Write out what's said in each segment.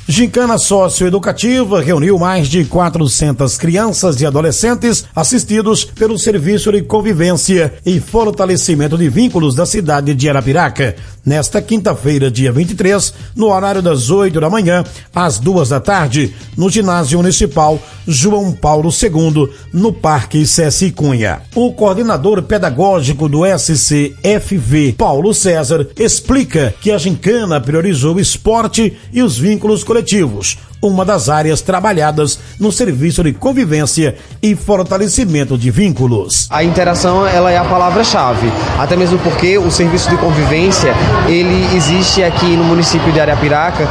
Gincana Socioeducativa reuniu mais de 400 crianças e adolescentes assistidos pelo Serviço de Convivência e Fortalecimento de Vínculos da cidade de Arapiraca, nesta quinta-feira, dia 23, no horário das 8 da manhã às 2 da tarde, no Ginásio Municipal João Paulo II, no Parque Ceci Cunha. O coordenador pedagógico do SCFV, Paulo César, explica que a gincana priorizou o esporte e os vínculos coletivos, uma das áreas trabalhadas no Serviço de Convivência e Fortalecimento de Vínculos. A interação, ela é a palavra-chave, até mesmo porque o Serviço de Convivência, ele existe aqui no município de Arapiraca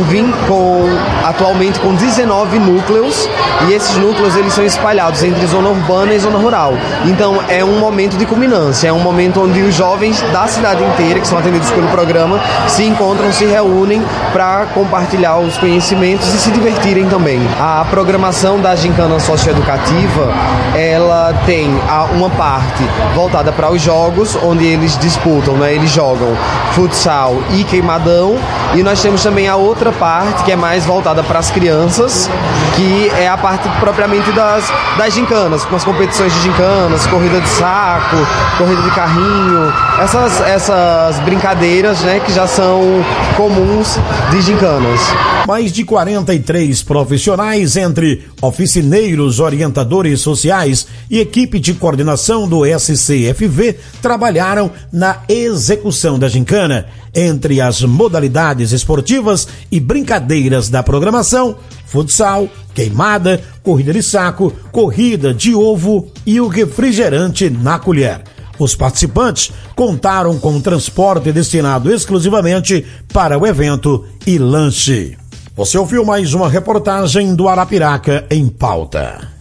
atualmente com 19 núcleos, e esses núcleos eles são espalhados entre zona urbana e zona rural. Então é um momento de culminância, é um momento onde os jovens da cidade inteira, que são atendidos pelo programa, se encontram, se reúnem para compartilhar os conhecimentos e se divertirem também. A programação da Gincana Socioeducativa, ela tem uma parte voltada para os jogos, onde eles disputam, né? Eles jogam futsal e queimadão, e nós temos também a outra parte que é mais voltada para as crianças, que é a parte propriamente das gincanas, com as competições de gincanas, corrida de saco, corrida de carrinho, essas brincadeiras, né, que já são comuns de gincanas. Mais de 43 profissionais, entre oficineiros, orientadores sociais e equipe de coordenação do SCFV, trabalharam na execução da gincana. Entre as modalidades esportivas e brincadeiras da programação, futsal, queimada, corrida de saco, corrida de ovo e o refrigerante na colher. Os participantes contaram com transporte destinado exclusivamente para o evento e lanche. Você ouviu mais uma reportagem do Arapiraca em Pauta.